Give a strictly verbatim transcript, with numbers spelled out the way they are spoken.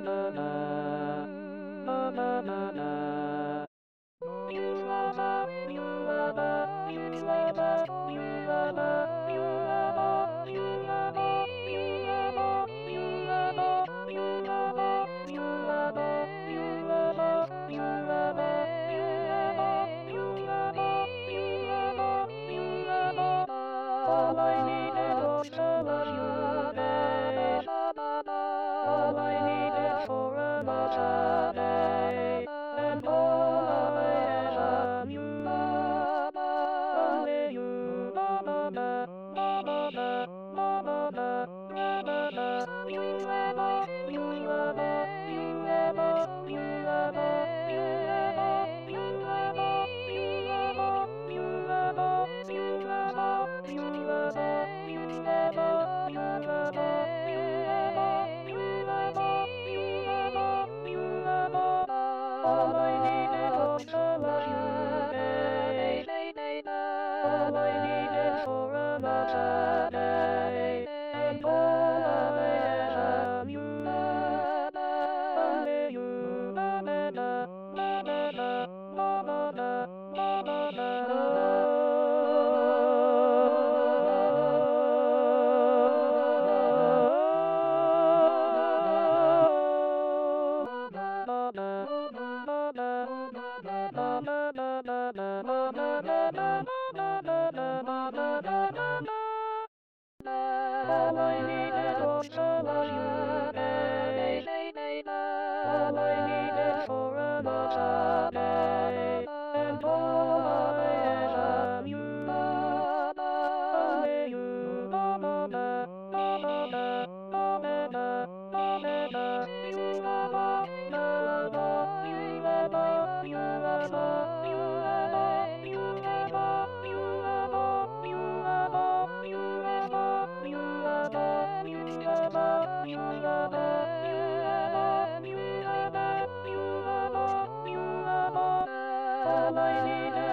All I needed was you, babe. All I needed for another day. And all I ever knew. Only you. You ever, you ever, you ever, you ever, you ever, you ever, you ever, you ever, you ever, you ever, you ever, you ever, you ever, you ever, you ever, you ever. All I needed was you, babe. All I needed for another day. And all I ever knew. Only you. All I needed was you, babe. All I needed for another day. And all I ever knew. Only you. All I needed